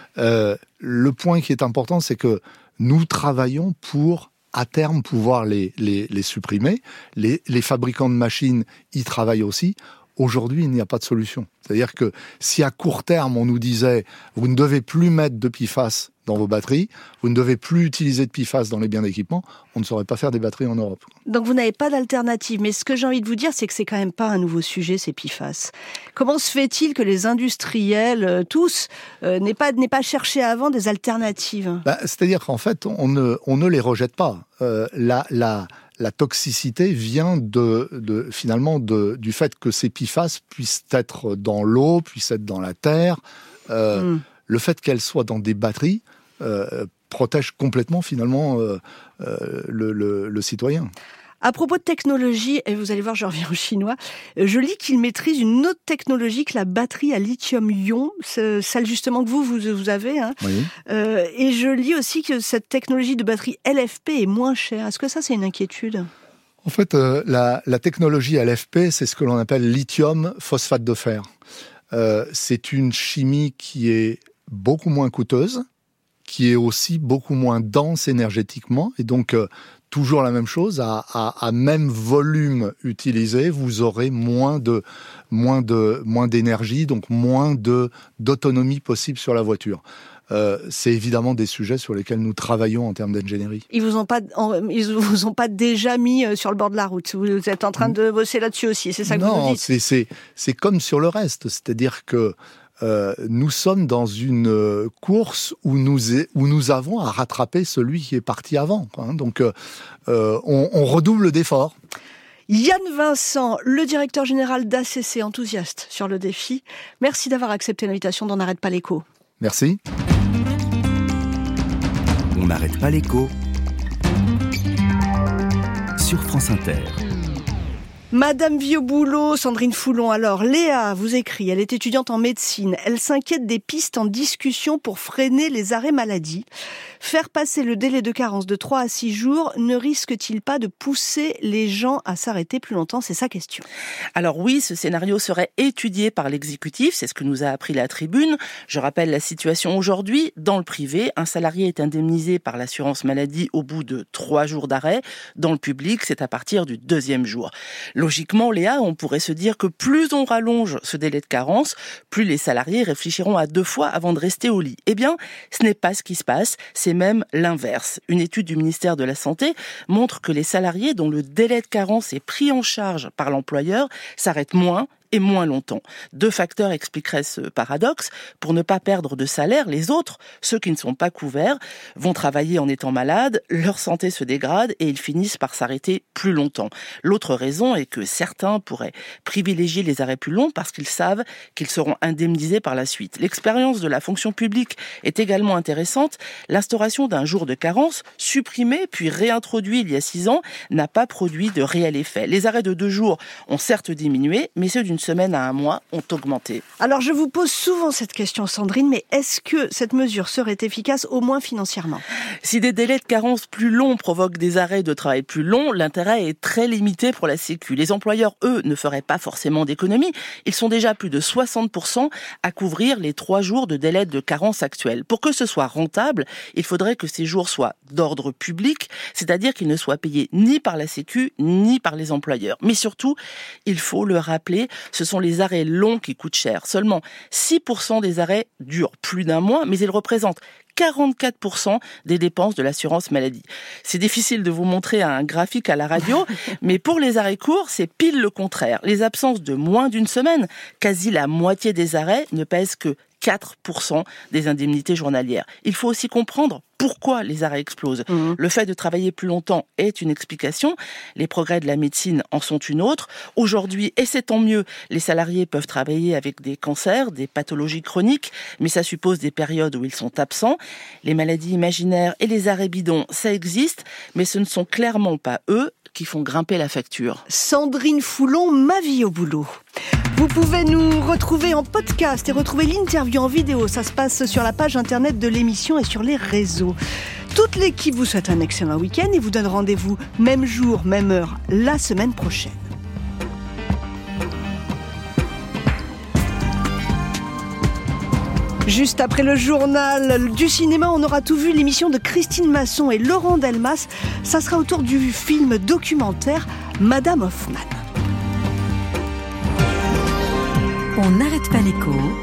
Le point qui est important, c'est que nous travaillons pour à terme pouvoir les supprimer. Les fabricants de machines y travaillent aussi. Aujourd'hui, il n'y a pas de solution. C'est-à-dire que si à court terme, on nous disait « vous ne devez plus mettre de PFAS dans vos batteries, vous ne devez plus utiliser de PFAS dans les biens d'équipement », on ne saurait pas faire des batteries en Europe. Donc vous n'avez pas d'alternative. Mais ce que j'ai envie de vous dire, c'est que c'est quand même pas un nouveau sujet, ces PFAS. Comment se fait-il que les industriels, tous, n'aient pas cherché avant des alternatives? C'est-à-dire qu'en fait, on ne les rejette pas. La toxicité vient finalement du fait que ces PFAS puissent être dans l'eau, puissent être dans la terre. Le fait qu'elles soient dans des batteries protège complètement finalement le citoyen. À propos de technologie, et vous allez voir, je reviens au chinois, je lis qu'il maîtrise une autre technologie que la batterie à lithium-ion, celle justement que vous avez. Oui. Et je lis aussi que cette technologie de batterie LFP est moins chère. Est-ce que ça, c'est une inquiétude? En fait, la technologie LFP, c'est ce que l'on appelle lithium phosphate de fer. C'est une chimie qui est beaucoup moins coûteuse, qui est aussi beaucoup moins dense énergétiquement, et donc toujours la même chose, à même volume utilisé, vous aurez moins d'énergie, donc moins d'autonomie possible sur la voiture. C'est évidemment des sujets sur lesquels nous travaillons en termes d'ingénierie. Ils vous ont pas déjà mis sur le bord de la route. Vous êtes en train de bosser là-dessus aussi, c'est ça que vous nous dites? Non, c'est comme sur le reste, c'est-à-dire que nous sommes dans une course où nous avons à rattraper celui qui est parti avant. Donc, on redouble d'efforts. Yann Vincent, le directeur général d'ACC, enthousiaste sur le défi. Merci d'avoir accepté l'invitation d'On n'arrête pas l'écho. Merci. On n'arrête pas l'écho sur France Inter. Madame Vieux-Boulot, Sandrine Foulon, alors Léa vous écrit, elle est étudiante en médecine, elle s'inquiète des pistes en discussion pour freiner les arrêts maladie. Faire passer le délai de carence de 3 à 6 jours ne risque-t-il pas de pousser les gens à s'arrêter plus longtemps? C'est sa question. Alors oui, ce scénario serait étudié par l'exécutif, c'est ce que nous a appris la Tribune. Je rappelle la situation aujourd'hui. Dans le privé, un salarié est indemnisé par l'assurance maladie au bout de 3 jours d'arrêt. Dans le public, c'est à partir du 2e jour. Logiquement, Léa, on pourrait se dire que plus on rallonge ce délai de carence, plus les salariés réfléchiront à 2 fois avant de rester au lit. Eh bien, ce n'est pas ce qui se passe, c'est même l'inverse. Une étude du ministère de la Santé montre que les salariés dont le délai de carence est pris en charge par l'employeur s'arrêtent moins et moins longtemps. 2 facteurs expliqueraient ce paradoxe. Pour ne pas perdre de salaire, les autres, ceux qui ne sont pas couverts, vont travailler en étant malades, leur santé se dégrade et ils finissent par s'arrêter plus longtemps. L'autre raison est que certains pourraient privilégier les arrêts plus longs parce qu'ils savent qu'ils seront indemnisés par la suite. L'expérience de la fonction publique est également intéressante. L'instauration d'un jour de carence, supprimé puis réintroduit il y a 6 ans, n'a pas produit de réel effet. Les arrêts de 2 jours ont certes diminué, mais ceux d'une semaine à 1 mois ont augmenté. Alors je vous pose souvent cette question, Sandrine, mais est-ce que cette mesure serait efficace au moins financièrement ? Si des délais de carence plus longs provoquent des arrêts de travail plus longs, l'intérêt est très limité pour la Sécu. Les employeurs, eux, ne feraient pas forcément d'économie. Ils sont déjà plus de 60% à couvrir les 3 jours de délai de carence actuels. Pour que ce soit rentable, il faudrait que ces jours soient d'ordre public, c'est-à-dire qu'ils ne soient payés ni par la Sécu, ni par les employeurs. Mais surtout, il faut le rappeler, ce sont les arrêts longs qui coûtent cher. Seulement 6% des arrêts durent plus d'1 mois, mais ils représentent 44% des dépenses de l'assurance maladie. C'est difficile de vous montrer un graphique à la radio, mais pour les arrêts courts, c'est pile le contraire. Les absences de moins d'1 semaine, quasi la moitié des arrêts, ne pèsent que 4% des indemnités journalières. Il faut aussi comprendre pourquoi les arrêts explosent. Le fait de travailler plus longtemps est une explication. Les progrès de la médecine en sont une autre. Aujourd'hui, et c'est tant mieux, les salariés peuvent travailler avec des cancers, des pathologies chroniques, mais ça suppose des périodes où ils sont absents. Les maladies imaginaires et les arrêts bidons, ça existe, mais ce ne sont clairement pas eux qui font grimper la facture. Sandrine Foulon, Ma vie au boulot. Vous pouvez nous retrouver en podcast et retrouver l'interview en vidéo. Ça se passe sur la page internet de l'émission et sur les réseaux. Toute l'équipe vous souhaite un excellent week-end et vous donne rendez-vous même jour, même heure, la semaine prochaine. Juste après le journal du cinéma, on aura tout vu, l'émission de Christine Masson et Laurent Delmas. Ça sera autour du film documentaire Madame Hoffman. On n'arrête pas l'écho